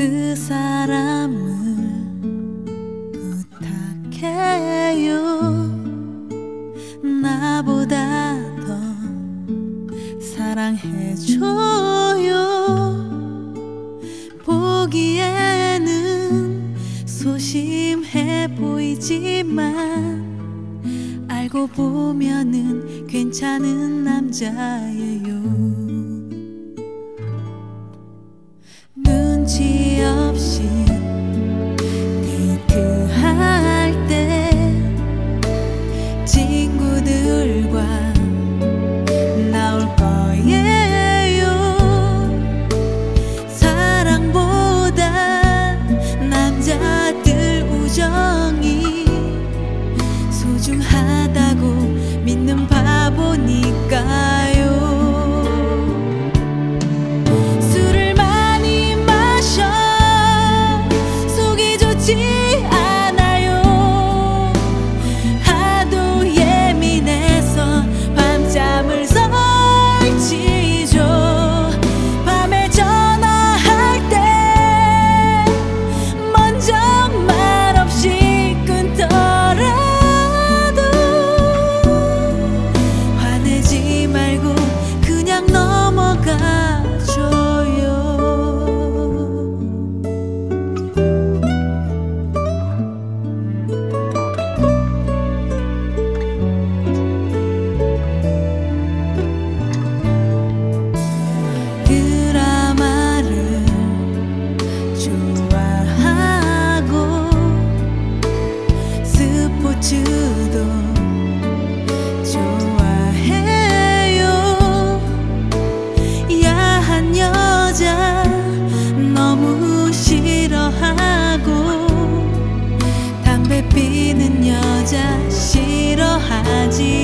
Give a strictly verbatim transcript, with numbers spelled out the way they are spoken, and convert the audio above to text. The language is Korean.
그 사람을 부탁해요. 나보다 더 사랑해줘요. 보기에는 소심해 보이지만 알고 보면은 괜찮은 남자예요. 눈치 없이 데이트할 때 친구들과 나올 거예요. 사랑보다 남자들 우정이 소중하다고 믿는 바보니까요. 술을 많이 마셔 속이 좋지 않아요. 하도 예민해서 밤잠을 설치죠. 밤에 전화할 때 먼저 말없이 끊더라도 화내지 말고 그냥 넘어가줘요. 드라마를 좋아하고 스포츠도 좋아해요. 야한 여자 너무 싫어하고 담배 피는 여자 싫어하지